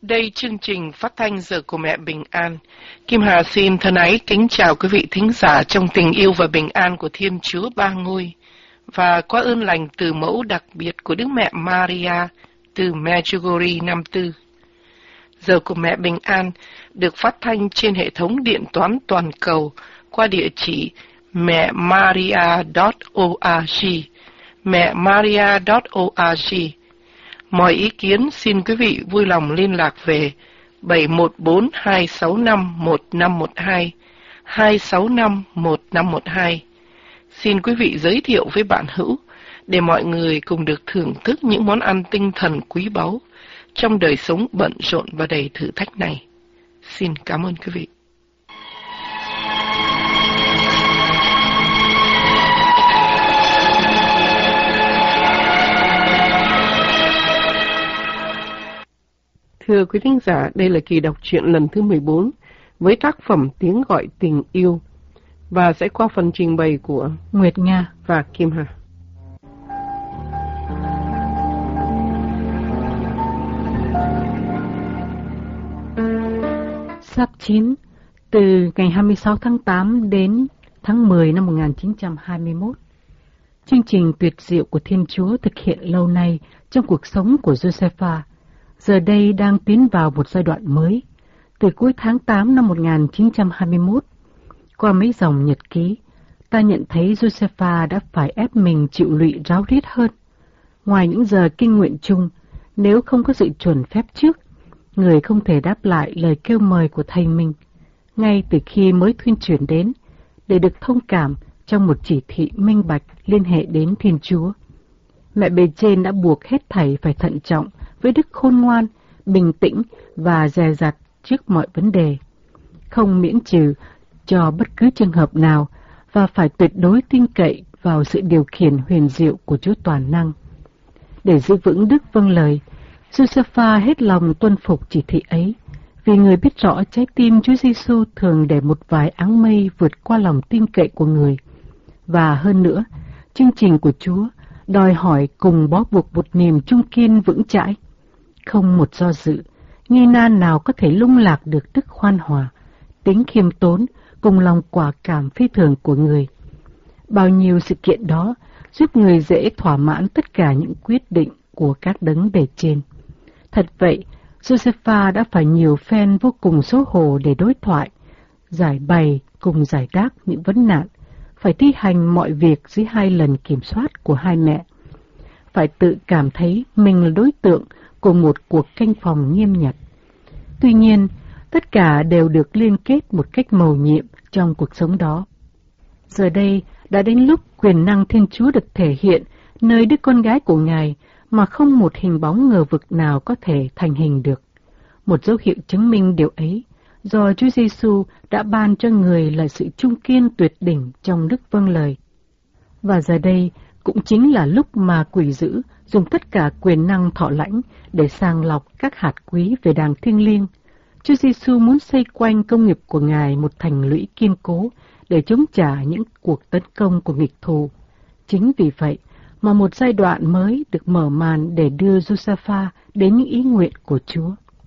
Đây chương trình phát thanh Giờ của Mẹ Bình An. Kim Hà xin thân ái kính chào quý vị thính giả trong tình yêu và bình an của Thiên Chúa Ba Ngôi. Và qua ơn lành từ mẫu đặc biệt của Đức Mẹ Maria từ Medjugorje năm Tư. Giờ của Mẹ Bình An được phát thanh trên hệ thống điện toán toàn cầu qua địa chỉ mẹmaria.org, mẹmaria.org. Mọi ý kiến xin quý vị vui lòng liên lạc về 714-265-1512, 265-1512. Xin quý vị giới thiệu với bạn hữu để mọi người cùng được thưởng thức những món ăn tinh thần quý báu trong đời sống bận rộn và đầy thử thách này. Xin cảm ơn quý vị. Thưa quý thính giả, đây là kỳ đọc truyện lần thứ 14 với tác phẩm Tiếng Gọi Tình Yêu và sẽ qua phần trình bày của Nguyệt Nga và Kim Hà. Sắp 9, từ ngày 26 tháng 8 đến tháng 10 năm 1921. Chương trình tuyệt diệu của Thiên Chúa thực hiện lâu nay trong cuộc sống của Josepha giờ đây đang tiến vào một giai đoạn mới. Từ cuối tháng 8 năm 1921, qua mấy dòng nhật ký, ta nhận thấy Josepha đã phải ép mình chịu lụy ráo riết hơn. Ngoài những giờ kinh nguyện chung, nếu không có sự chuẩn phép trước, người không thể đáp lại lời kêu mời của thầy mình, ngay từ khi mới thuyên chuyển đến, để được thông cảm trong một chỉ thị minh bạch liên hệ đến Thiên Chúa. Mẹ bề trên đã buộc hết thầy phải thận trọng với đức khôn ngoan, bình tĩnh và dè dặt trước mọi vấn đề, không miễn trừ cho bất cứ trường hợp nào và phải tuyệt đối tin cậy vào sự điều khiển huyền diệu của Chúa Toàn Năng. Để giữ vững đức vâng lời, Josepha hết lòng tuân phục chỉ thị ấy, vì người biết rõ trái tim Chúa Giêsu thường để một vài áng mây vượt qua lòng tin cậy của người. Và hơn nữa, chương trình của Chúa đòi hỏi cùng bó buộc một niềm trung kiên vững chãi. Không một do dự, nghi nan nào có thể lung lạc được đức khoan hòa, tính khiêm tốn cùng lòng quả cảm phi thường của người. Bao nhiêu sự kiện đó giúp người dễ thỏa mãn tất cả những quyết định của các đấng bề trên. Thật vậy, Josepha đã phải nhiều phen vô cùng xấu hổ để đối thoại, giải bày cùng giải đáp những vấn nạn, phải thi hành mọi việc dưới 2 lần kiểm soát của hai mẹ, phải tự cảm thấy mình là đối tượng của một cuộc canh phòng nghiêm nhặt. Tuy nhiên, tất cả đều được liên kết một cách mầu nhiệm trong cuộc sống đó. Giờ đây đã đến lúc quyền năng Thiên Chúa được thể hiện nơi đứa con gái của Ngài mà không một hình bóng ngờ vực nào có thể thành hình được. Một dấu hiệu chứng minh điều ấy do Chúa Giêsu đã ban cho người là sự trung kiên tuyệt đỉnh trong đức vâng lời. Và giờ đây cũng chính là lúc mà quỷ dữ dùng tất cả quyền năng thọ lãnh để sàng lọc các hạt quý về đàng thiêng liêng. Chúa Giêsu muốn xây quanh công nghiệp của Ngài một thành lũy kiên cố để chống trả những cuộc tấn công của nghịch thù. Chính vì vậy mà một giai đoạn mới được mở màn để đưa Josepha đến những ý nguyện của Chúa.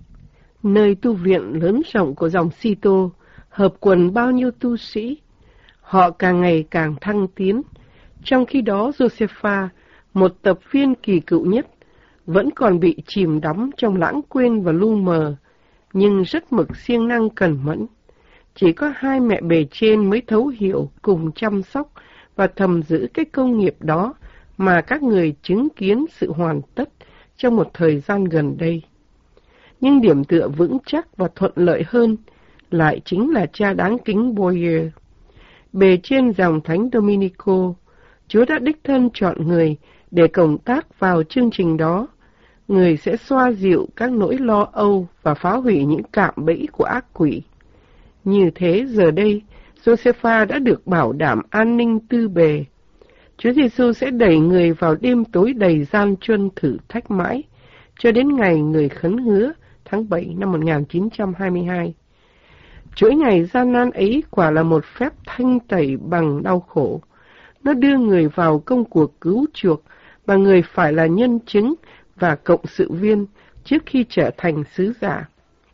Nơi tu viện lớn rộng của dòng Sito hợp quần bao nhiêu tu sĩ, họ càng ngày càng thăng tiến. Trong khi đó Josepha, một tập viên kỳ cựu nhất, vẫn còn bị chìm đắm trong lãng quên và lu mờ, nhưng rất mực siêng năng cẩn mẫn. Chỉ có 2 mẹ bề trên mới thấu hiểu cùng chăm sóc và thầm giữ cái công nghiệp đó mà các người chứng kiến sự hoàn tất trong một thời gian gần đây. Nhưng điểm tựa vững chắc và thuận lợi hơn lại chính là cha đáng kính Boyer. Bề trên dòng Thánh Dominico, Chúa đã đích thân chọn người để cộng tác vào chương trình đó. Người sẽ xoa dịu các nỗi lo âu và phá hủy những cạm bẫy của ác quỷ. Như thế giờ đây, Josepha đã được bảo đảm an ninh tư bề. Chúa Giêsu sẽ đẩy người vào đêm tối đầy gian truân thử thách mãi, cho đến ngày người khấn hứa tháng 7 năm 1922. Chuỗi ngày gian nan ấy quả là một phép thanh tẩy bằng đau khổ. Nó đưa người vào công cuộc cứu chuộc, mà người phải là nhân chứng và cộng sự viên trước khi trở thành sứ giả.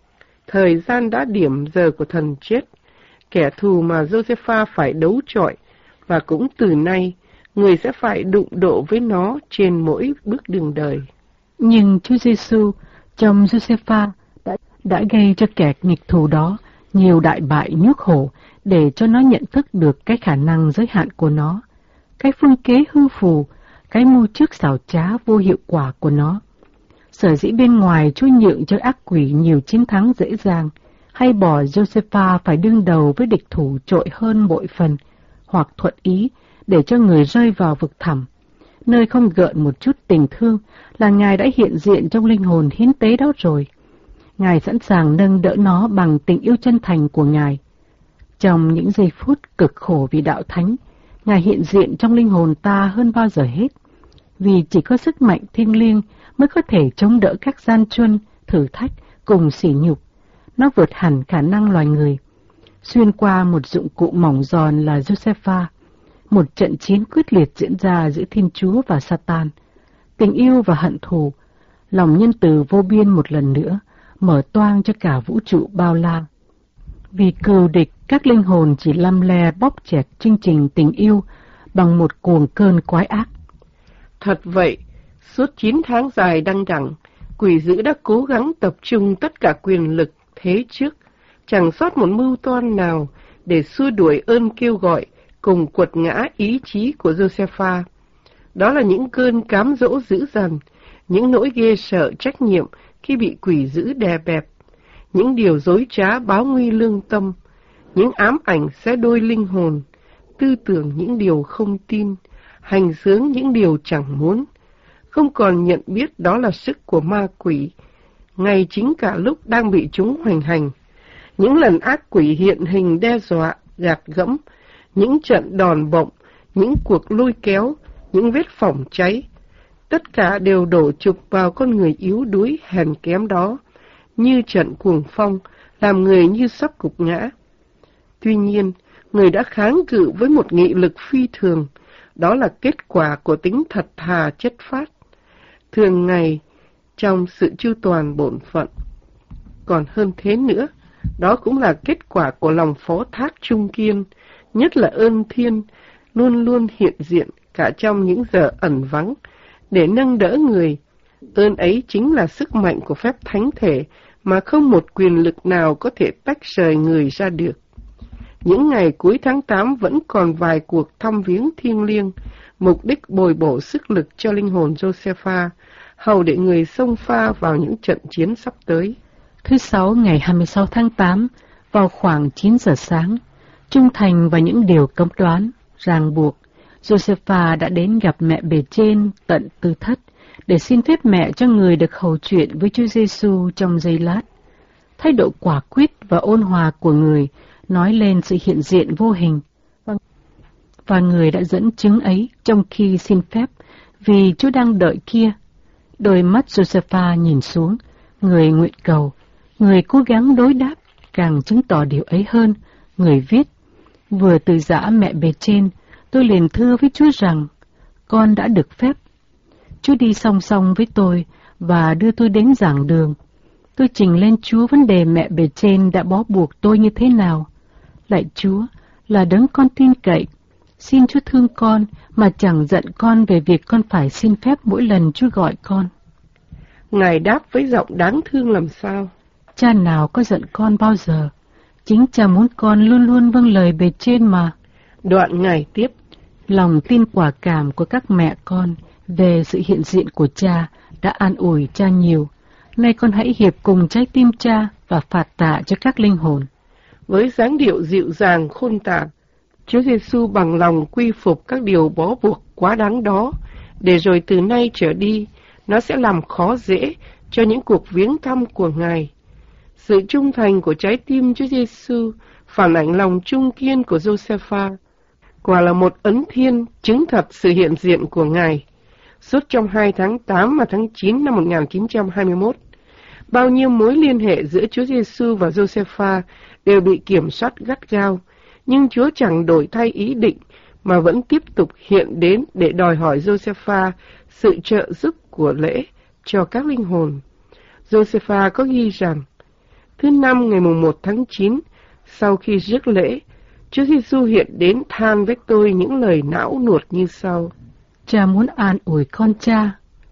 Thời gian đã điểm giờ của thần chết, kẻ thù mà Josepha phải đấu chọi, và cũng từ nay, người sẽ phải đụng độ với nó trên mỗi bước đường đời. Nhưng Chúa Giêsu, chồng Josepha, đã gây cho kẻ nghịch thù đó nhiều đại bại nhức hổ để cho nó nhận thức được cái khả năng giới hạn của nó, cái phương kế hư phù, cái mưu trước xảo trá vô hiệu quả của nó. Sở dĩ bên ngoài Chúa nhượng cho ác quỷ nhiều chiến thắng dễ dàng, hay bỏ Josepha phải đương đầu với địch thủ trội hơn bội phần, hoặc thuận ý để cho người rơi vào vực thẳm, nơi không gợn một chút tình thương, là Ngài đã hiện diện trong linh hồn hiến tế đó rồi. Ngài sẵn sàng nâng đỡ nó bằng tình yêu chân thành của Ngài. Trong những giây phút cực khổ vì đạo thánh, Ngài hiện diện trong linh hồn ta hơn bao giờ hết, vì chỉ có sức mạnh thiêng liêng mới có thể chống đỡ các gian truân, thử thách cùng sỉ nhục. Nó vượt hẳn khả năng loài người. Xuyên qua một dụng cụ mỏng giòn là Josepha, một trận chiến quyết liệt diễn ra giữa Thiên Chúa và Satan. Tình yêu và hận thù, lòng nhân từ vô biên một lần nữa, mở toang cho cả vũ trụ bao la. Vì cừu địch, các linh hồn chỉ lăm le bóp chẹt chương trình tình yêu bằng một cuồng cơn quái ác. Thật vậy, suốt 9 tháng dài đăng đẳng, quỷ dữ đã cố gắng tập trung tất cả quyền lực thế trước, chẳng sót một mưu toan nào để xua đuổi ơn kêu gọi cùng quật ngã ý chí của Josepha. Đó là những cơn cám dỗ dữ dằn, những nỗi ghê sợ trách nhiệm khi bị quỷ dữ đè bẹp, những điều dối trá báo nguy lương tâm, những ám ảnh xé đôi linh hồn, tư tưởng những điều không tin, hành xướng những điều chẳng muốn, không còn nhận biết đó là sức của ma quỷ, ngay chính cả lúc đang bị chúng hoành hành. Những lần ác quỷ hiện hình đe dọa, gạt gẫm, những trận đòn bổng, những cuộc lôi kéo, những vết phỏng cháy, tất cả đều đổ chụp vào con người yếu đuối hèn kém đó, như trận cuồng phong, làm người như sắp gục ngã. Tuy nhiên, người đã kháng cự với một nghị lực phi thường, đó là kết quả của tính thật thà chất phát, thường ngày trong sự chu toàn bổn phận. Còn hơn thế nữa, đó cũng là kết quả của lòng phó thác trung kiên, nhất là ơn Thiên, luôn luôn hiện diện cả trong những giờ ẩn vắng, để nâng đỡ người. Ơn ấy chính là sức mạnh của phép thánh thể mà không một quyền lực nào có thể tách rời người ra được. Những ngày cuối tháng 8 vẫn còn vài cuộc thăm viếng thiêng liêng, mục đích bồi bổ sức lực cho linh hồn Josepha, hầu để người xông pha vào những trận chiến sắp tới. Thứ Sáu ngày 26 tháng 8, vào khoảng 9 giờ sáng, trung thành vào những điều cấm đoán, ràng buộc, Josepha đã đến gặp mẹ bề trên tận Tư Thất để xin phép mẹ cho người được hầu chuyện với Chúa Giêsu trong giây lát. Thái độ quả quyết và ôn hòa của người nói lên sự hiện diện vô hình, và người đã dẫn chứng ấy trong khi xin phép, vì Chúa đang đợi kia. Đôi mắt Josepha nhìn xuống, người nguyện cầu, người cố gắng đối đáp, càng chứng tỏ điều ấy hơn. Người viết, vừa từ giã mẹ bề trên, tôi liền thưa với Chúa rằng, con đã được phép. Chúa đi song song với tôi và đưa tôi đến giảng đường. Tôi trình lên Chúa vấn đề mẹ bề trên đã bó buộc tôi như thế nào. Lạy Chúa, là đấng con tin cậy, xin Chúa thương con mà chẳng giận con về việc con phải xin phép mỗi lần Chúa gọi con. Ngài đáp với giọng đáng thương làm sao? Cha nào có giận con bao giờ? Chính Cha muốn con luôn luôn vâng lời bề trên mà. Đoạn Ngài tiếp, lòng tin quả cảm của các mẹ con về sự hiện diện của Cha đã an ủi Cha nhiều. Nay con hãy hiệp cùng trái tim Cha và phạt tạ cho các linh hồn. Với dáng điệu dịu dàng khôn tả, Chúa Giêsu bằng lòng quy phục các điều bó buộc quá đáng đó, để rồi từ nay trở đi, nó sẽ làm khó dễ cho những cuộc viếng thăm của Ngài. Sự trung thành của trái tim Chúa Giêsu phản ảnh lòng trung kiên của Josepha, quả là một ấn thiên chứng thật sự hiện diện của Ngài. Suốt trong 2 tháng 8 và tháng 9 năm 1921, bao nhiêu mối liên hệ giữa Chúa Giêsu và Josepha đều bị kiểm soát gắt gao, nhưng Chúa chẳng đổi thay ý định mà vẫn tiếp tục hiện đến để đòi hỏi Josepha sự trợ giúp của lễ cho các linh hồn. Josepha có ghi rằng, thứ năm ngày mùng 1 tháng 9, sau khi rước lễ, Chúa Giêsu hiện đến than với tôi những lời não nuột như sau. Cha muốn an ủi con cha.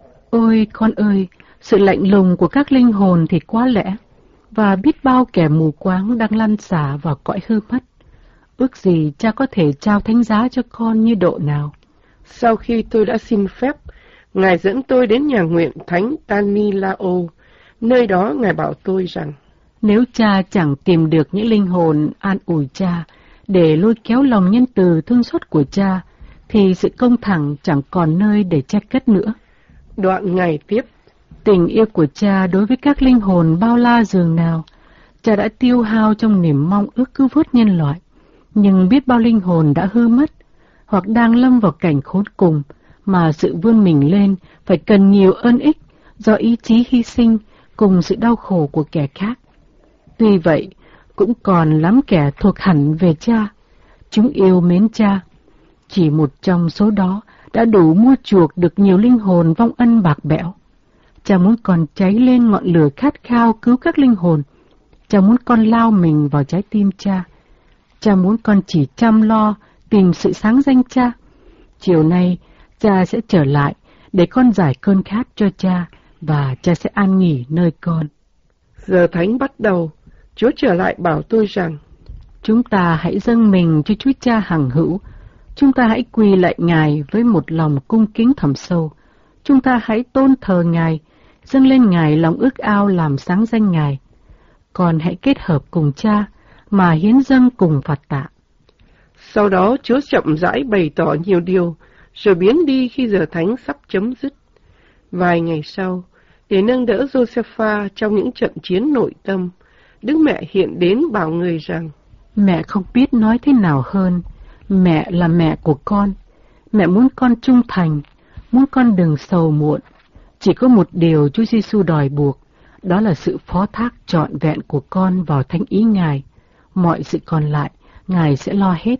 Ôi con ơi, sự lạnh lùng của các linh hồn thì quá lẽ, và biết bao kẻ mù quáng đang lăn xả vào cõi hư mất. Ước gì cha có thể trao thánh giá cho con như độ nào. Sau khi tôi đã xin phép, Ngài dẫn tôi đến nhà nguyện Thánh Tanilao. Nơi đó Ngài bảo tôi rằng, nếu cha chẳng tìm được những linh hồn an ủi cha, để lôi kéo lòng nhân từ thương xót của cha, thì sự công thẳng chẳng còn nơi để cha cất nữa. Đoạn Ngài tiếp, tình yêu của cha đối với các linh hồn bao la dường nào, cha đã tiêu hao trong niềm mong ước cứu vớt nhân loại, nhưng biết bao linh hồn đã hư mất, hoặc đang lâm vào cảnh khốn cùng, mà sự vươn mình lên phải cần nhiều ơn ích do ý chí hy sinh cùng sự đau khổ của kẻ khác. Tuy vậy, cũng còn lắm kẻ thuộc hẳn về cha. Chúng yêu mến cha. Chỉ một trong số đó đã đủ mua chuộc được nhiều linh hồn vong ân bạc bẽo. Cha muốn con cháy lên ngọn lửa khát khao cứu các linh hồn. Cha muốn con lao mình vào trái tim cha. Cha muốn con chỉ chăm lo tìm sự sáng danh cha. Chiều nay, cha sẽ trở lại để con giải cơn khát cho cha, và cha sẽ an nghỉ nơi con. Giờ thánh bắt đầu, Chúa trở lại bảo tôi rằng, chúng ta hãy dâng mình cho Chúa Cha hằng hữu. Chúng ta hãy quỳ lạy Ngài với một lòng cung kính thẳm sâu. Chúng ta hãy tôn thờ Ngài, dâng lên Ngài lòng ước ao làm sáng danh Ngài. Còn hãy kết hợp cùng Cha mà hiến dâng cùng phạt tạ. Sau đó Chúa chậm rãi bày tỏ nhiều điều, rồi biến đi khi giờ thánh sắp chấm dứt. Vài ngày sau, để nâng đỡ Josepha trong những trận chiến nội tâm, Đức Mẹ hiện đến bảo người rằng, mẹ không biết nói thế nào hơn. Mẹ là mẹ của con. Mẹ muốn con trung thành, muốn con đừng sầu muộn. Chỉ có một điều Chúa Giêsu đòi buộc, đó là sự phó thác trọn vẹn của con vào thánh ý Ngài. Mọi sự còn lại, Ngài sẽ lo hết.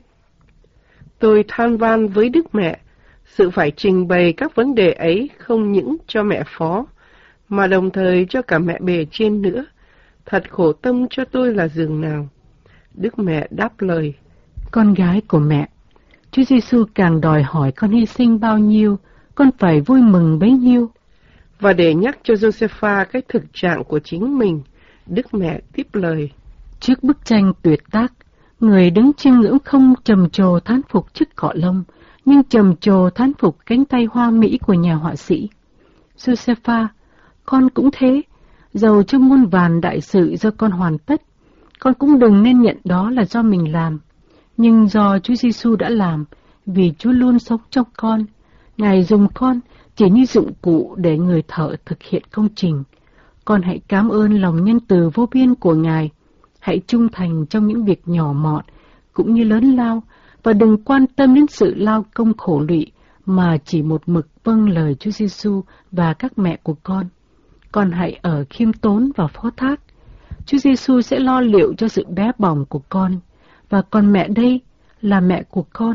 Tôi than van với Đức Mẹ, sự phải trình bày các vấn đề ấy không những cho mẹ phó, mà đồng thời cho cả mẹ bề trên nữa. Thật khổ tâm cho tôi là dường nào. Đức Mẹ đáp lời, con gái của mẹ, Chúa Giêsu càng đòi hỏi con hy sinh bao nhiêu, con phải vui mừng bấy nhiêu. Và để nhắc cho Josepha cái thực trạng của chính mình, Đức Mẹ tiếp lời, trước bức tranh tuyệt tác, người đứng chiêm ngưỡng không trầm trồ thán phục chiếc cọ lông, nhưng trầm trồ thán phục cánh tay hoa mỹ của nhà họa sĩ. Josepha, con cũng thế, dầu cho muôn vàn đại sự do con hoàn tất, con cũng đừng nên nhận đó là do mình làm, nhưng do Chúa Giêsu đã làm, vì Chúa luôn sống trong con. Ngài dùng con chỉ như dụng cụ để người thợ thực hiện công trình. Con hãy cảm ơn lòng nhân từ vô biên của Ngài. Hãy trung thành trong những việc nhỏ mọn cũng như lớn lao, và đừng quan tâm đến sự lao công khổ lụy, mà chỉ một mực vâng lời Chúa Giêsu và các mẹ của con. Con hãy ở khiêm tốn và phó thác. Chúa Giêsu sẽ lo liệu cho sự bé bỏng của con, và còn mẹ đây là mẹ của con.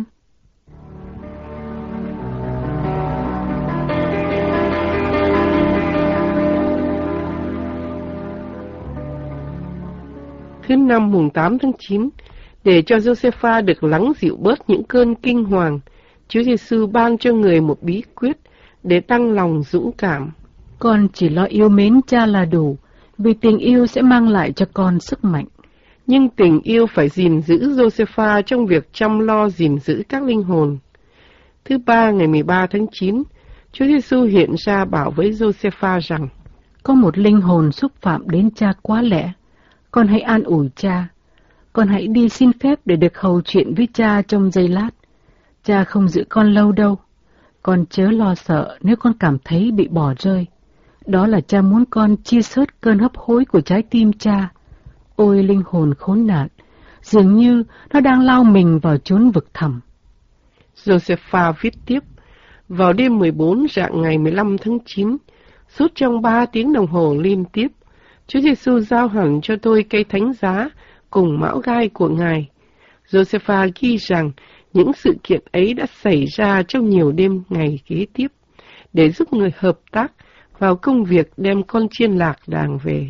Thứ năm mùng 8 tháng 9, để cho Josepha được lắng dịu bớt những cơn kinh hoàng, Chúa Giêsu ban cho người một bí quyết để tăng lòng dũng cảm. Con chỉ lo yêu mến cha là đủ, vì tình yêu sẽ mang lại cho con sức mạnh. Nhưng tình yêu phải gìn giữ Josepha trong việc chăm lo gìn giữ các linh hồn. Thứ ba ngày 13 tháng 9, Chúa Giêsu hiện ra bảo với Josepha rằng, có một linh hồn xúc phạm đến cha quá lẽ, con hãy an ủi cha. Con hãy đi xin phép để được hầu chuyện với cha trong giây lát. Cha không giữ con lâu đâu. Con chớ lo sợ nếu con cảm thấy bị bỏ rơi. Đó là cha muốn con chia sớt cơn hấp hối của trái tim cha. Ôi linh hồn khốn nạn, dường như nó đang lao mình vào chốn vực thẳm. Josepha viết tiếp, vào đêm 14 rạng ngày 15 tháng 9, suốt trong 3 tiếng đồng hồ liên tiếp, Chúa Giêsu giao hẳn cho tôi cây thánh giá cùng mão gai của Ngài. Josepha ghi rằng những sự kiện ấy đã xảy ra trong nhiều đêm ngày kế tiếp, để giúp người hợp tác vào công việc đem con chiên lạc đàng về.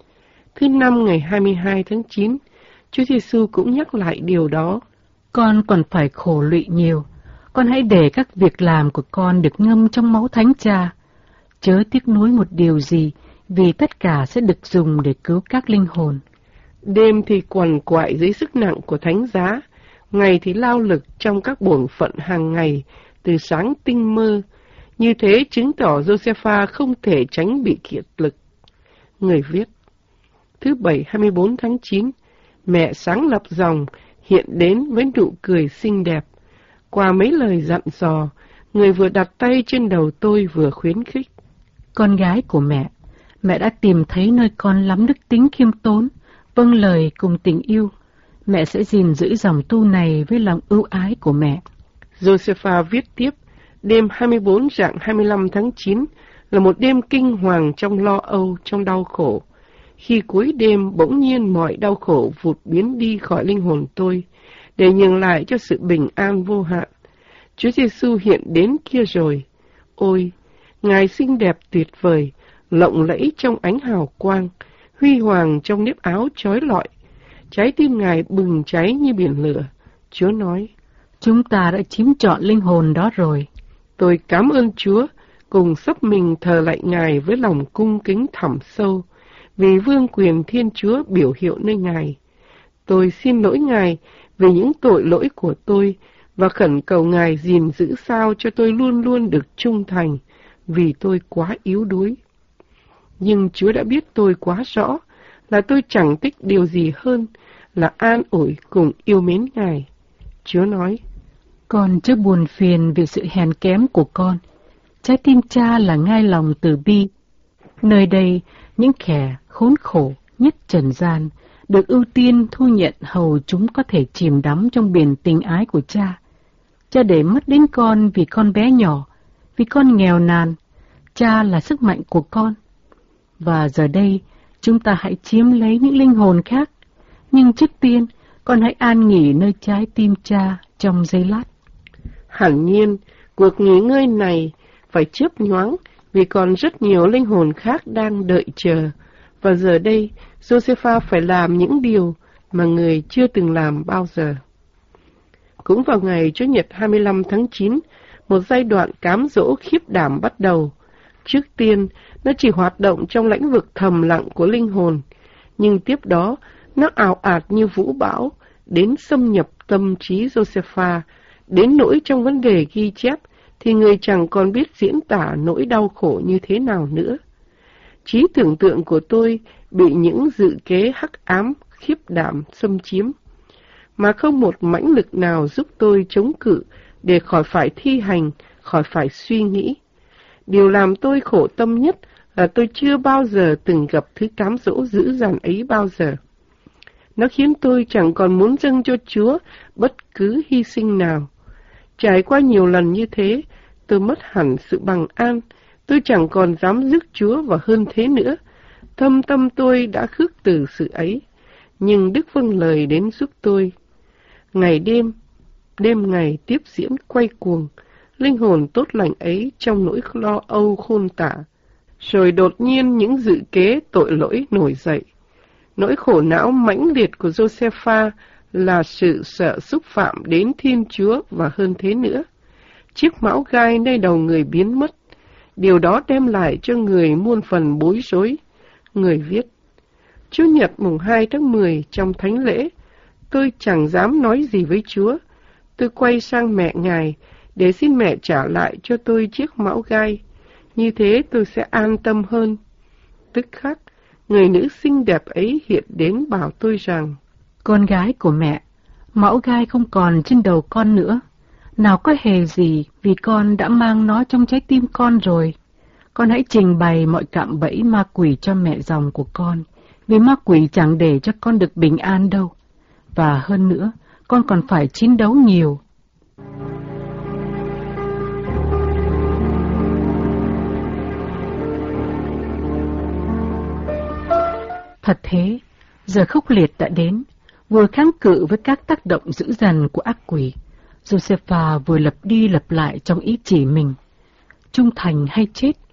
Thứ năm ngày 22 tháng 9, Chúa Giêsu cũng nhắc lại điều đó. Con còn phải khổ lụy nhiều. Con hãy để các việc làm của con được ngâm trong máu Thánh Cha. Chớ tiếc nuối một điều gì, vì tất cả sẽ được dùng để cứu các linh hồn. Đêm thì quằn quại dưới sức nặng của thánh giá, ngày thì lao lực trong các bổn phận hàng ngày, từ sáng tinh mơ. Như thế chứng tỏ Josepha không thể tránh bị kiệt lực. Người viết: Thứ Bảy 24 tháng 9, mẹ sáng lập dòng hiện đến với nụ cười xinh đẹp. Qua mấy lời dặn dò, người vừa đặt tay trên đầu tôi vừa khuyến khích. Con gái của mẹ đã tìm thấy nơi con lắm đức tính khiêm tốn, vâng lời cùng tình yêu. Mẹ sẽ gìn giữ dòng tu này với lòng ưu ái của mẹ. Josepha viết tiếp, đêm 24 rạng 25 tháng 9 là một đêm kinh hoàng trong lo âu, trong đau khổ. Khi cuối đêm bỗng nhiên mọi đau khổ vụt biến đi khỏi linh hồn tôi, để nhường lại cho sự bình an vô hạn. Chúa Giêsu hiện đến kia rồi. Ôi, Ngài xinh đẹp tuyệt vời, lộng lẫy trong ánh hào quang, huy hoàng trong nếp áo chói lọi. Trái tim Ngài bừng cháy như biển lửa. Chúa nói, chúng ta đã chiếm trọn linh hồn đó rồi. Tôi cảm ơn Chúa, cùng sắp mình thờ lạy Ngài với lòng cung kính thẳm sâu, vì vương quyền Thiên Chúa biểu hiệu nơi Ngài. Tôi xin lỗi Ngài về những tội lỗi của tôi, và khẩn cầu Ngài gìn giữ sao cho tôi luôn luôn được trung thành, vì tôi quá yếu đuối. Nhưng Chúa đã biết tôi quá rõ, là tôi chẳng thích điều gì hơn là an ủi cùng yêu mến Ngài. Chúa nói, con chớ buồn phiền vì sự hèn kém của con. Trái tim Cha là ngai lòng từ bi. Nơi đây, những kẻ khốn khổ nhất trần gian được ưu tiên thu nhận hầu chúng có thể chìm đắm trong biển tình ái của Cha. Cha để mất đến con vì con bé nhỏ, vì con nghèo nàn. Cha là sức mạnh của con. Và giờ đây, chúng ta hãy chiếm lấy những linh hồn khác. Nhưng trước tiên, con hãy an nghỉ nơi trái tim Cha trong giây lát. Hẳn nhiên, cuộc nghỉ ngơi này phải chớp nhoáng, vì còn rất nhiều linh hồn khác đang đợi chờ. Và giờ đây, Josepha phải làm những điều mà người chưa từng làm bao giờ. Cũng vào ngày Chủ nhật 25 tháng 9, một giai đoạn cám dỗ khiếp đảm bắt đầu. Trước tiên, nó chỉ hoạt động trong lĩnh vực thầm lặng của linh hồn, nhưng tiếp đó, nó ào ạt như vũ bão, đến xâm nhập tâm trí Josepha, đến nỗi trong vấn đề ghi chép, thì người chẳng còn biết diễn tả nỗi đau khổ như thế nào nữa. Trí tưởng tượng của tôi bị những dự kế hắc ám, khiếp đảm xâm chiếm, mà không một mãnh lực nào giúp tôi chống cự để khỏi phải thi hành, khỏi phải suy nghĩ. Điều làm tôi khổ tâm nhất là tôi chưa bao giờ từng gặp thứ cám dỗ dữ dằn ấy bao giờ. Nó khiến tôi chẳng còn muốn dâng cho Chúa bất cứ hy sinh nào. Trải qua nhiều lần như thế, tôi mất hẳn sự bằng an, tôi chẳng còn dám rước Chúa và hơn thế nữa. Thâm tâm tôi đã khước từ sự ấy, nhưng Đức vâng lời đến giúp tôi. Ngày đêm, đêm ngày tiếp diễn quay cuồng, linh hồn tốt lành ấy trong nỗi lo âu khôn tả. Rồi đột nhiên những dự kế tội lỗi nổi dậy. Nỗi khổ não mãnh liệt của Josepha là sự sợ xúc phạm đến Thiên Chúa và hơn thế nữa. Chiếc mão gai nơi đầu người biến mất. Điều đó đem lại cho người muôn phần bối rối. Người viết, Chủ nhật mùng 2 tháng 10 trong thánh lễ, tôi chẳng dám nói gì với Chúa. Tôi quay sang mẹ Ngài để xin mẹ trả lại cho tôi chiếc mão gai. Như thế tôi sẽ an tâm hơn. Tức khắc, người nữ xinh đẹp ấy hiện đến bảo tôi rằng, con gái của mẹ, mão gai không còn trên đầu con nữa. Nào có hề gì, vì con đã mang nó trong trái tim con rồi. Con hãy trình bày mọi cạm bẫy ma quỷ cho mẹ dòng của con, vì ma quỷ chẳng để cho con được bình an đâu. Và hơn nữa, con còn phải chiến đấu nhiều. Thật thế, giờ khốc liệt đã đến, vừa kháng cự với các tác động dữ dằn của ác quỷ. Josepha vừa lặp đi lặp lại trong ý chỉ mình, trung thành hay chết.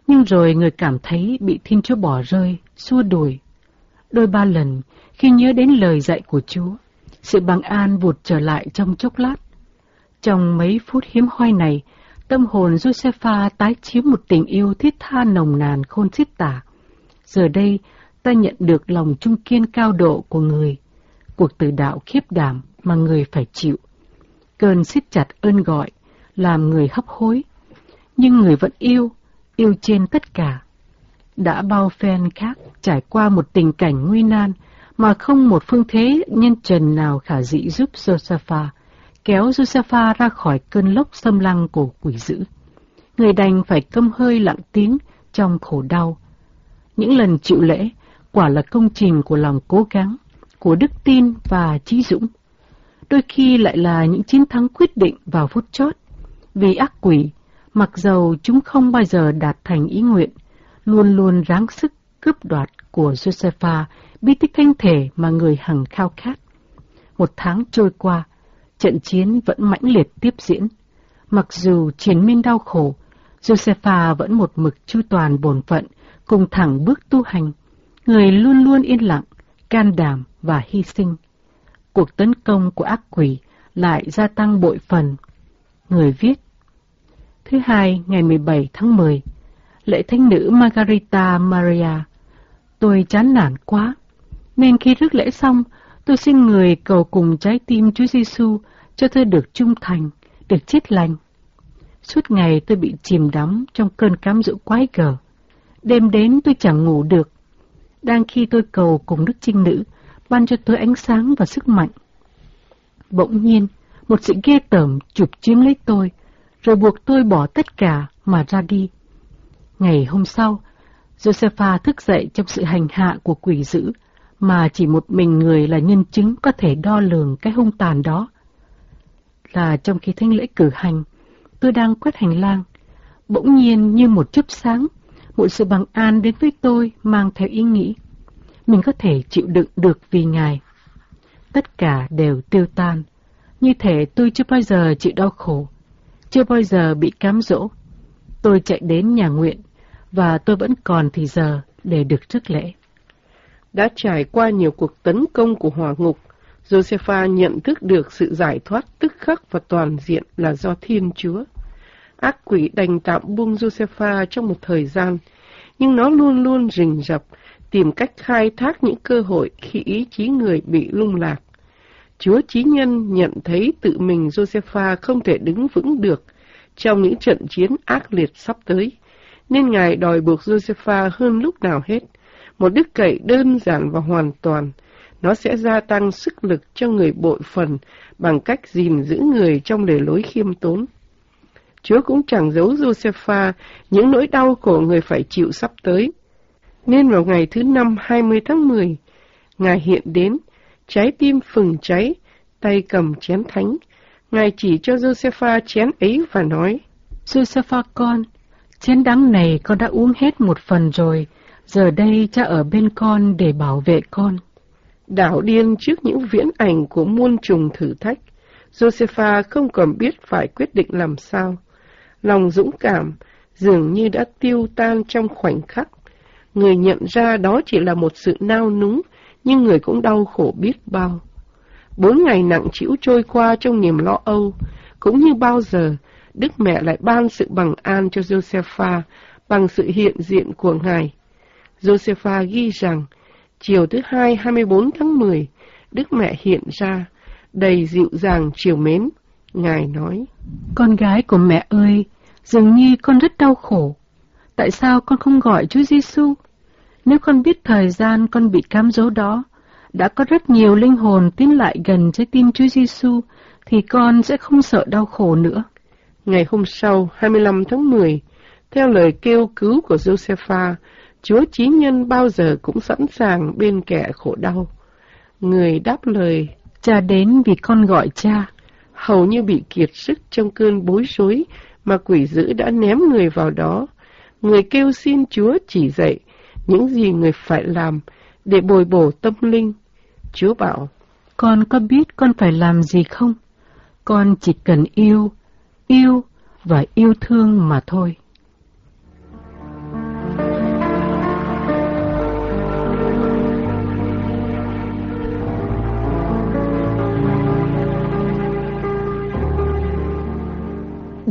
Nhưng rồi người cảm thấy bị Thiên Chúa bỏ rơi, xua đuổi. Đôi ba lần, khi nhớ đến lời dạy của Chúa, sự bằng an vụt trở lại trong chốc lát. Trong mấy phút hiếm hoi này, tâm hồn Josepha tái chiếu một tình yêu thiết tha nồng nàn khôn xiết tả. Giờ đây, ta nhận được lòng trung kiên cao độ của người, cuộc tử đạo khiếp đảm mà người phải chịu. Cơn siết chặt ơn gọi, làm người hấp hối, nhưng người vẫn yêu trên tất cả. Đã bao phen khác trải qua một tình cảnh nguy nan mà không một phương thế nhân trần nào khả dĩ giúp Josepha, kéo Josepha ra khỏi cơn lốc xâm lăng của quỷ dữ. Người đành phải câm hơi lặng tiếng trong khổ đau. Những lần chịu lễ quả là công trình của lòng cố gắng, của đức tin và trí dũng. Đôi khi lại là những chiến thắng quyết định vào phút chót, vì ác quỷ, mặc dầu chúng không bao giờ đạt thành ý nguyện, luôn luôn ráng sức cướp đoạt của Josepha bí tích thánh thể mà người hằng khao khát. Một tháng trôi qua, trận chiến vẫn mãnh liệt tiếp diễn. Mặc dù triền miên đau khổ, Josepha vẫn một mực chu toàn bổn phận, cùng thẳng bước tu hành. Người luôn luôn yên lặng, can đảm và hy sinh. Cuộc tấn công của ác quỷ lại gia tăng bội phần. Người viết: Thứ Hai, ngày 17 tháng 10, lễ thánh nữ Margarita Maria. Tôi chán nản quá, nên khi rước lễ xong, tôi xin người cầu cùng trái tim Chúa Giêsu cho tôi được trung thành, được chết lành. Suốt ngày tôi bị chìm đắm trong cơn cám dỗ quái gở. Đêm đến tôi chẳng ngủ được. Đang khi tôi cầu cùng Đức Trinh Nữ ban cho tôi ánh sáng và sức mạnh, bỗng nhiên một sự ghê tởm chụp chiếm lấy tôi, rồi buộc tôi bỏ tất cả mà ra đi. Ngày hôm sau, Josepha thức dậy trong sự hành hạ của quỷ dữ, mà chỉ một mình người là nhân chứng có thể đo lường cái hung tàn đó. Là trong khi thánh lễ cử hành, tôi đang quét hành lang, bỗng nhiên như một chớp sáng, một sự bằng an đến với tôi mang theo ý nghĩ mình có thể chịu đựng được vì Ngài. Tất cả đều tiêu tan, như thể tôi chưa bao giờ chịu đau khổ, chưa bao giờ bị cám dỗ. Tôi chạy đến nhà nguyện, và tôi vẫn còn thì giờ để được rước lễ. Đã trải qua nhiều cuộc tấn công của hỏa ngục, Josepha nhận thức được sự giải thoát tức khắc và toàn diện là do Thiên Chúa. Ác quỷ đành tạm buông Josepha trong một thời gian, nhưng nó luôn luôn rình rập, tìm cách khai thác những cơ hội khi ý chí người bị lung lạc. Chúa Chí Nhân nhận thấy tự mình Josepha không thể đứng vững được trong những trận chiến ác liệt sắp tới, nên Ngài đòi buộc Josepha hơn lúc nào hết, một đức cậy đơn giản và hoàn toàn. Nó sẽ gia tăng sức lực cho người bội phần bằng cách gìn giữ người trong lề lối khiêm tốn. Chúa cũng chẳng giấu Josepha những nỗi đau khổ người phải chịu sắp tới. Nên vào ngày thứ 5 20 tháng 10, Ngài hiện đến, trái tim phừng cháy, tay cầm chén thánh. Ngài chỉ cho Josepha chén ấy và nói: Josepha con, chén đắng này con đã uống hết một phần rồi, giờ đây cha ở bên con để bảo vệ con. Đảo điên trước những viễn ảnh của muôn trùng thử thách, Josepha không còn biết phải quyết định làm sao. Lòng dũng cảm dường như đã tiêu tan trong khoảnh khắc. Người nhận ra đó chỉ là một sự nao núng, nhưng người cũng đau khổ biết bao. 4 ngày nặng trĩu trôi qua trong niềm lo âu. Cũng như bao giờ, Đức Mẹ lại ban sự bằng an cho Josepha bằng sự hiện diện của Ngài. Josepha ghi rằng, chiều thứ Hai 24 tháng 10, Đức Mẹ hiện ra, đầy dịu dàng trìu mến. Ngài nói: Con gái của mẹ ơi, dường như con rất đau khổ. Tại sao con không gọi Chúa Giêsu? Nếu con biết thời gian con bị cám dỗ đó, đã có rất nhiều linh hồn tiến lại gần trái tim Chúa Giêsu, thì con sẽ không sợ đau khổ nữa. Ngày hôm sau, 25 tháng 10, theo lời kêu cứu của Josepha, Chúa Chí Nhân bao giờ cũng sẵn sàng bên kẻ khổ đau. Người đáp lời: Cha đến vì con gọi cha. Hầu như bị kiệt sức trong cơn bối rối mà quỷ dữ đã ném người vào đó, người kêu xin Chúa chỉ dạy những gì người phải làm để bồi bổ tâm linh. Chúa bảo: Con có biết con phải làm gì không? Con chỉ cần yêu và yêu thương mà thôi.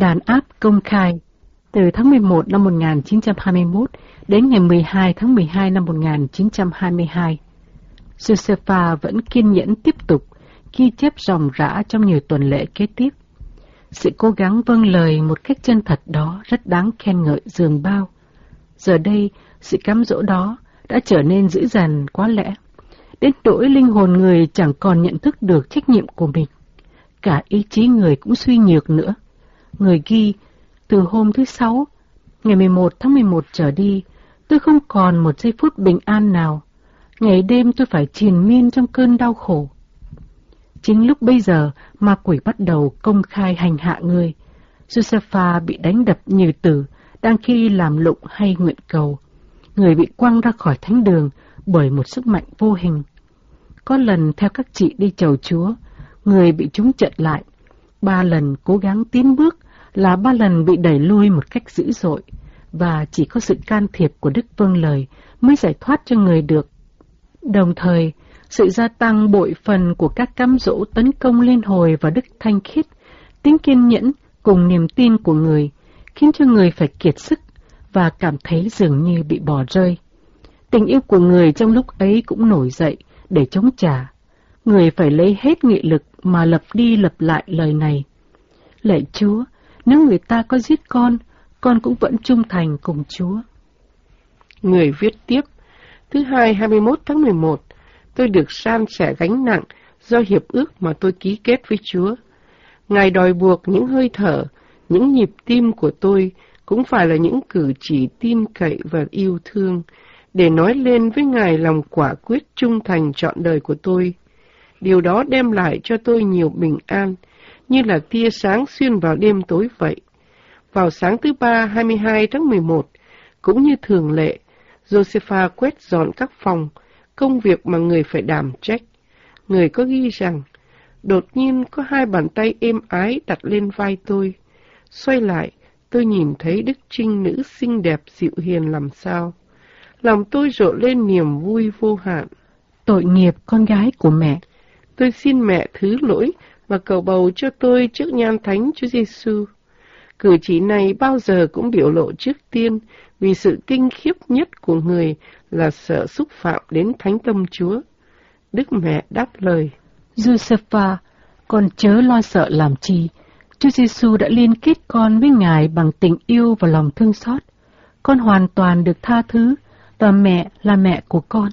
đàn áp công khai. Từ tháng 11 năm 1921 đến ngày 12 tháng 12 năm 1922, Josepha vẫn kiên nhẫn tiếp tục ghi chép ròng rã trong nhiều tuần lễ kế tiếp. Sự cố gắng vâng lời một cách chân thật đó rất đáng khen ngợi dường bao. Giờ đây, sự cám dỗ đó đã trở nên dữ dằn quá lẽ, đến nỗi linh hồn người chẳng còn nhận thức được trách nhiệm của mình. Cả ý chí người cũng suy nhược nữa. Người ghi, từ hôm thứ Sáu, ngày 11 tháng 11 trở đi, tôi không còn một giây phút bình an nào. Ngày đêm tôi phải triền miên trong cơn đau khổ. Chính lúc bây giờ, ma quỷ bắt đầu công khai hành hạ người. Josepha bị đánh đập như tử, đang khi làm lụng hay nguyện cầu. Người bị quăng ra khỏi thánh đường bởi một sức mạnh vô hình. Có lần theo các chị đi chầu Chúa, người bị chúng chặn lại. 3 lần cố gắng tiến bước là 3 lần bị đẩy lui một cách dữ dội, và chỉ có sự can thiệp của Đức Vâng Lời mới giải thoát cho người được. Đồng thời, sự gia tăng bội phần của các cám dỗ tấn công liên hồi vào đức thanh khiết, tính kiên nhẫn cùng niềm tin của người, khiến cho người phải kiệt sức và cảm thấy dường như bị bỏ rơi. Tình yêu của người trong lúc ấy cũng nổi dậy để chống trả. Người phải lấy hết nghị lực mà lặp đi lặp lại lời này. Lạy Chúa, nếu người ta có giết con cũng vẫn trung thành cùng Chúa. Người viết tiếp, thứ Hai 21 tháng 11, tôi được san sẻ gánh nặng do hiệp ước mà tôi ký kết với Chúa. Ngài đòi buộc những hơi thở, những nhịp tim của tôi cũng phải là những cử chỉ tin cậy và yêu thương, để nói lên với Ngài lòng quả quyết trung thành trọn đời của tôi. Điều đó đem lại cho tôi nhiều bình an, như là tia sáng xuyên vào đêm tối vậy. Vào sáng thứ Ba 22 tháng 11, cũng như thường lệ, Josepha quét dọn các phòng, công việc mà người phải đảm trách. Người có ghi rằng, đột nhiên có 2 bàn tay êm ái đặt lên vai tôi. Xoay lại, tôi nhìn thấy Đức Trinh Nữ xinh đẹp dịu hiền làm sao. Lòng tôi rộ lên niềm vui vô hạn. Tội nghiệp con gái của mẹ. Tôi xin mẹ thứ lỗi và cầu bầu cho tôi trước nhan thánh Chúa Giêsu. Cử chỉ này bao giờ cũng biểu lộ trước tiên, vì sự kinh khiếp nhất của người là sợ xúc phạm đến thánh tâm Chúa. Đức mẹ đáp lời, Josepha, con chớ lo sợ làm chi. Chúa Giêsu đã liên kết con với Ngài bằng tình yêu và lòng thương xót. Con hoàn toàn được tha thứ, và mẹ là mẹ của con.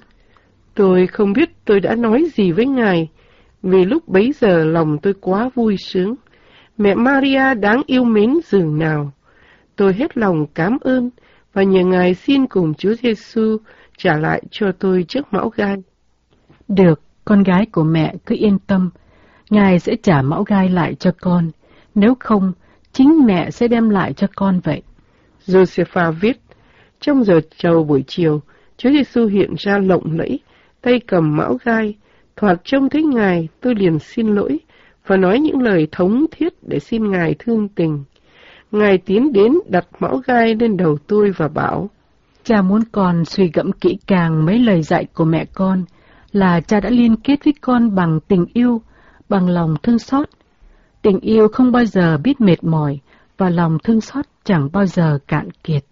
Tôi không biết tôi đã nói gì với Ngài, vì lúc bấy giờ lòng tôi quá vui sướng. Mẹ Maria đáng yêu mến dường nào. Tôi hết lòng cảm ơn và nhờ Ngài xin cùng Chúa Giêsu trả lại cho tôi chiếc mão gai. Được, con gái của mẹ cứ yên tâm, Ngài sẽ trả mão gai lại cho con. Nếu không, chính mẹ sẽ đem lại cho con vậy. Josepha viết, trong giờ trầu buổi chiều, Chúa Giêsu hiện ra lộng lẫy, tay cầm mão gai. Thoạt trông thấy Ngài, tôi liền xin lỗi và nói những lời thống thiết để xin Ngài thương tình. Ngài tiến đến đặt mão gai lên đầu tôi và bảo, cha muốn con suy gẫm kỹ càng mấy lời dạy của mẹ con, là cha đã liên kết với con bằng tình yêu, bằng lòng thương xót. Tình yêu không bao giờ biết mệt mỏi, và lòng thương xót chẳng bao giờ cạn kiệt.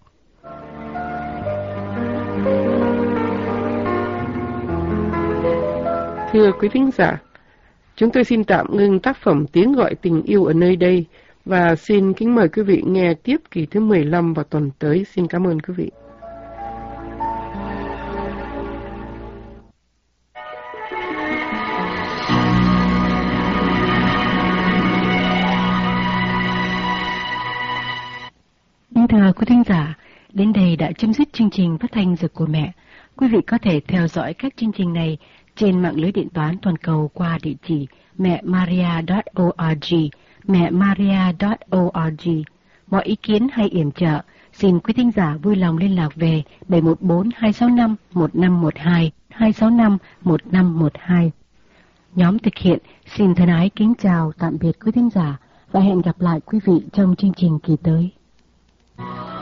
Thưa quý thính giả, chúng tôi xin tạm ngưng tác phẩm Tiếng Gọi Tình Yêu ở nơi đây và xin kính mời quý vị nghe tiếp kỳ thứ 15 vào tuần tới. Xin cảm ơn quý vị. Thưa quý thính giả, đến đây đã chấm dứt chương trình phát thanh Giờ của Mẹ. Quý vị có thể theo dõi các chương trình này trên mạng lưới điện toán toàn cầu qua địa chỉ mẹmaria.org, mẹmaria.org. Mọi ý kiến hay yểm trợ, xin quý thính giả vui lòng liên lạc về 714-265-1512, 265-1512. Nhóm thực hiện xin thân ái kính chào tạm biệt quý thính giả và hẹn gặp lại quý vị trong chương trình kỳ tới.